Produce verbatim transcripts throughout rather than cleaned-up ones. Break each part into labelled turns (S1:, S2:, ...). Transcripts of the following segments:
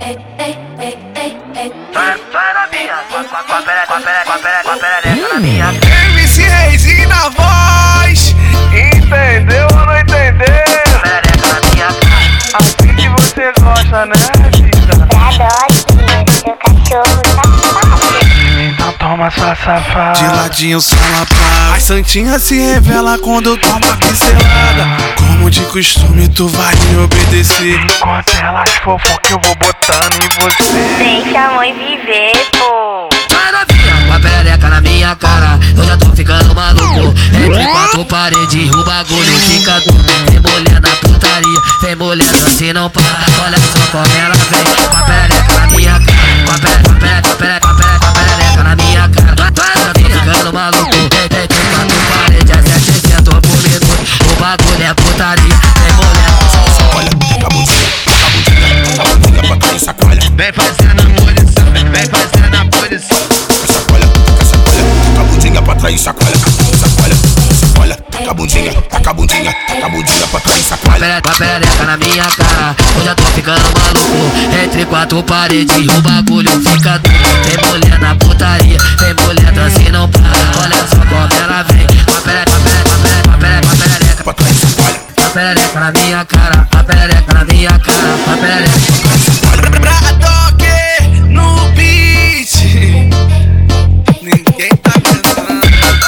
S1: Vai na minha, com a perereca, com a perereca, com a perereca, com a perereca na minha.
S2: M C Reizinho na voz. Entendeu ou não entendeu?
S1: Perereca na minha.
S2: Assim que você gosta, né, vida?
S3: Bradock, seu cachorro safado.
S2: Então toma sua safada. De ladinho só na paz. As santinhas se revela quando eu tomo a pincelada. Como de costume tu vai me obedecer. Enquanto elas fofocam eu vou botando em você.
S3: Deixa a mãe viver, pô.
S1: Vai na minha, com a perereca na minha cara. Eu já tô ficando maluco. Entre quatro paredes o bagulho fica duro. Tem mulher na putaria, tem mulher assim não para. Olha só como ela vem. Com a perereca na minha cara. Com a perereca, com a perereca, com a perereca, com a perereca, com a perereca na minha cara. Eu já tô ficando maluco. Entre quatro paredes é setecentos por minuto. O bagulho é putaria, tem mulher.
S2: Olha, a bundinha, a bundinha, a bundinha pra trás, sacolha.
S1: Vem fazendo a posição, vem fazendo a posição.
S2: Sacolha, sacolha, taca a bundinha pra trás, sacolha. Sacolha, sacolha, taca a bundinha, taca a bundinha, taca a bundinha pra trás, sacolha.
S1: Com a perereca na minha cara, eu já tô ficando maluco. Entre quatro paredes o bagulho fica duro. Tem mulher na putaria, tem mulher dança não para. Olha só como ela vem. Com a perereca, com a perereca, com a perereca, com a perereca
S2: Pra trás, sacolha.
S1: a perereca na minha cara, a perereca na minha cara, a perereca.
S2: Bradock no beat. Ninguém tá pensando.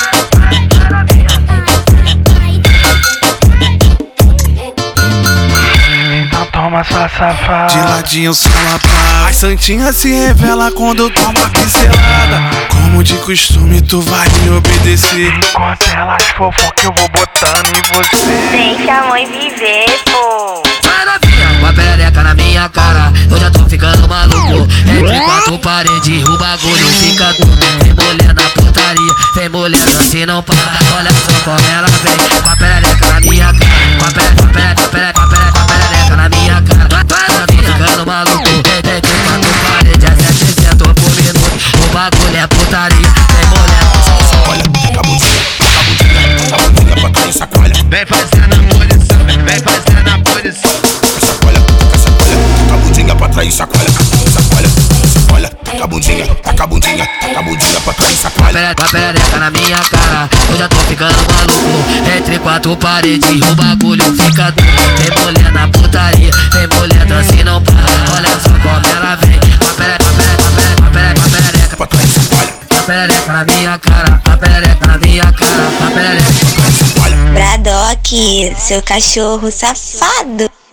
S2: Então toma sua safada. De ladinho só na paz. As santinhas se revela quando eu tomo a pincelada. Como de costume tu vai me obedecer. Enquanto elas fofocam eu vou botando em você.
S3: Deixa a mãe viver, pô.
S1: Vai na minha, com a perereca na minha cara, eu já tô ficando maluco. Entre quatro paredes o bagulho fica duro. Tem mulher na putaria, tem mulher assim não para. Olha só como ela vem. Com a perereca na minha cara, com a perereca, com a perereca, com a perereca, com a perereca, com a perereca na minha cara. Eu já tô ficando maluco. Entre quatro paredes é setecentos por minuto. O bagulho é putaria, tem mulher.
S2: Olha, taca a bundinha, taca a bundinha, taca a bundinha pra trás, sacolha.
S1: Vem fazendo a posição, vem fazendo a posição.
S2: Sacolha, sacolha, taca a bundinha pra trás, sacolha. Sacolha, sacolha, taca a bundinha, taca a bundinha, taca a bundinha pra trás, sacolha.
S1: Com a perereca na minha cara, eu já tô ficando maluco. Entre quatro paredes o bagulho fica duro. Tem mulher na putaria, tem mulher dança não para. Olha só como ela vem. Com a perereca, com a perereca, com a perereca, com a perereca
S2: Pra trás, sacolha.
S1: a perereca na minha cara, a perereca na minha cara, a perereca.
S2: Sacolha.
S3: Bradock, seu cachorro safado.